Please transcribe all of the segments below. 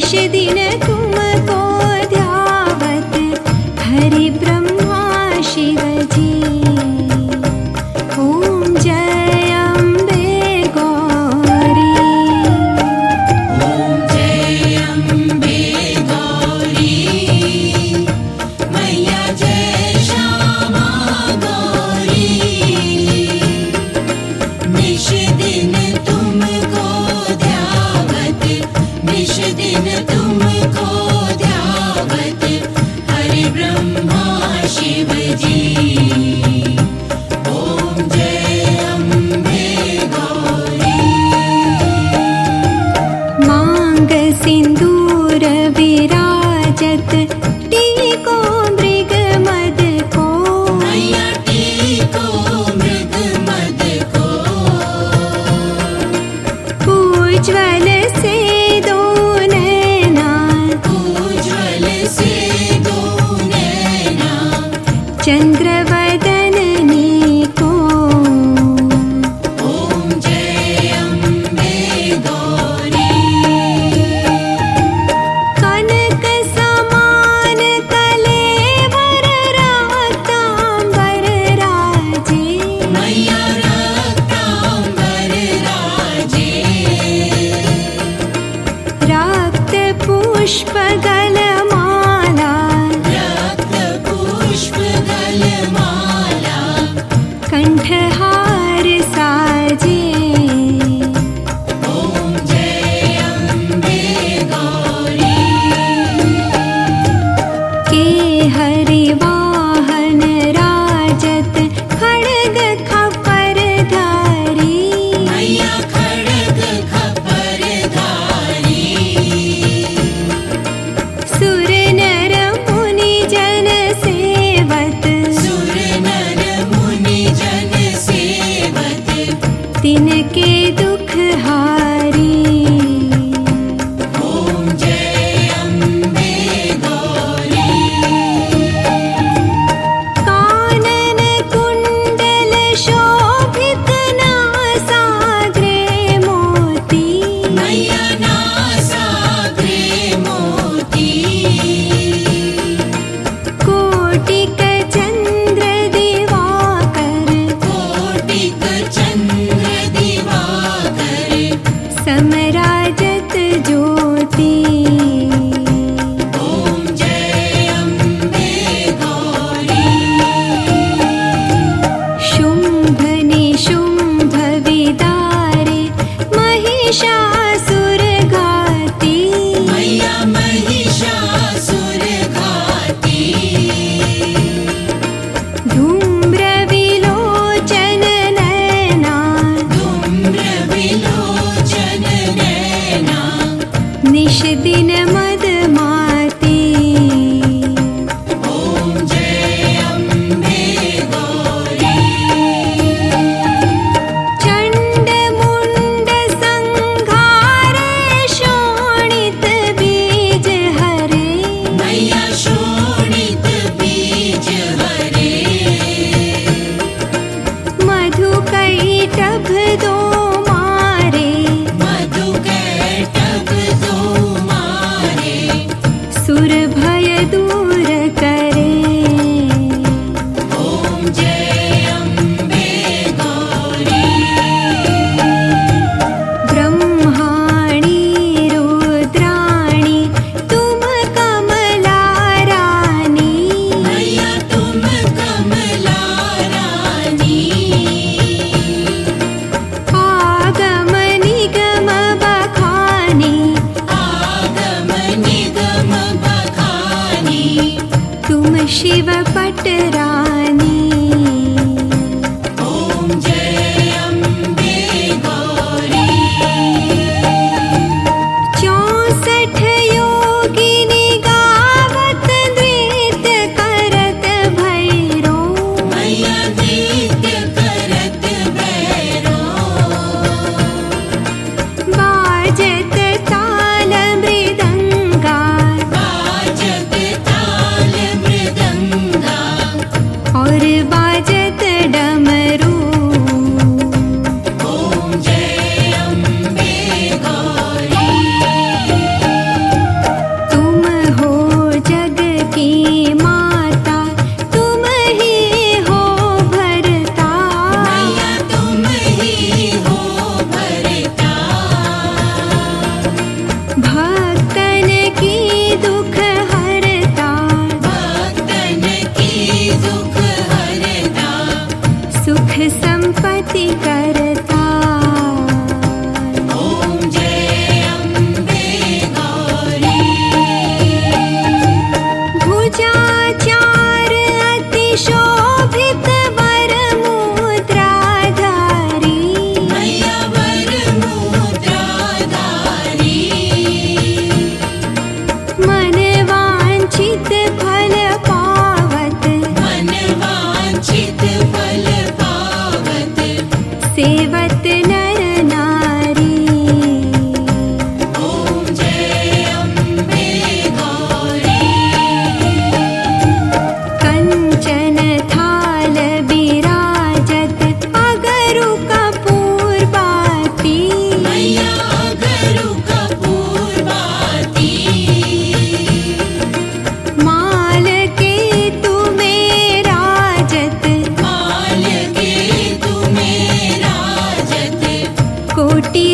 निश दिन तुमको ध्यावत हरि ब्रह्मा शिव जी। ओम जय अम्बे गौरी। ओम जय अम्बे गौरी, मैया जय श्यामा गौरी। निश दिन तुमको ध्यावत, निश दिन तुमको ध्यावत हरि ब्रह्मा शिव जी। ओम जय अम्बे गौरी। मांग सिंदूर विराजत टीको मृग मद को। मैया टीको मृग मद को। उज्ज्वल से दो नैना, उज्ज्वल से दो नैना, चंद्रवदननी को। ओम जय अम्बे गौरी। कनक समान कलेवर रातांबर राजे। मैया रक्तांबर राजे।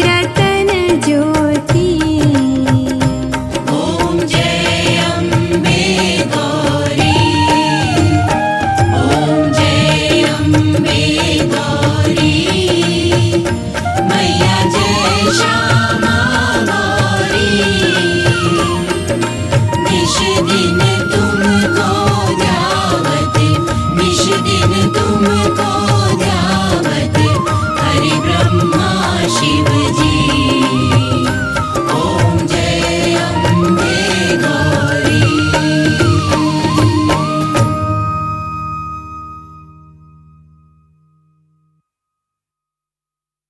रतन ज्योति। ॐ जय अम्बे गौरी, ॐ जय अम्बे गौरी, मैया जय श्यामा